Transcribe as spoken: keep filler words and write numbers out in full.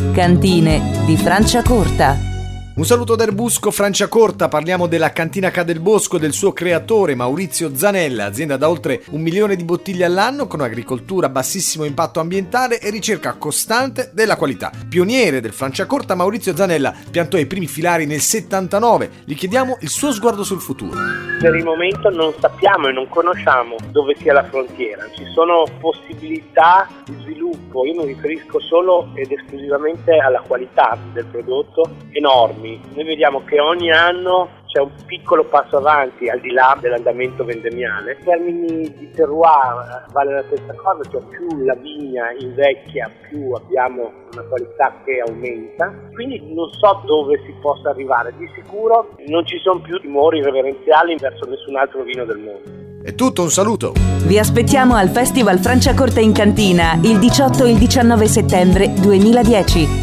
Cantine di Franciacorta. Un saluto da Erbusco Franciacorta, parliamo della Cantina Ca' del Bosco e del suo creatore Maurizio Zanella, azienda da oltre un milione di bottiglie all'anno con agricoltura a bassissimo impatto ambientale e ricerca costante della qualità. Pioniere del Franciacorta, Maurizio Zanella piantò i primi filari nel settantanove, gli chiediamo il suo sguardo sul futuro. Per il momento non sappiamo e non conosciamo dove sia la frontiera, ci sono possibilità di sviluppo, io mi riferisco solo ed esclusivamente alla qualità del prodotto, enormi. Noi vediamo che ogni anno c'è un piccolo passo avanti al di là dell'andamento vendemmiale. In termini di terroir vale la stessa cosa, cioè più la vigna invecchia più abbiamo una qualità che aumenta, quindi non so dove si possa arrivare, di sicuro non ci sono più timori reverenziali verso nessun altro vino del mondo. È tutto, un saluto! Vi aspettiamo al Festival Franciacorta in Cantina il diciotto e il diciannove settembre duemiladieci.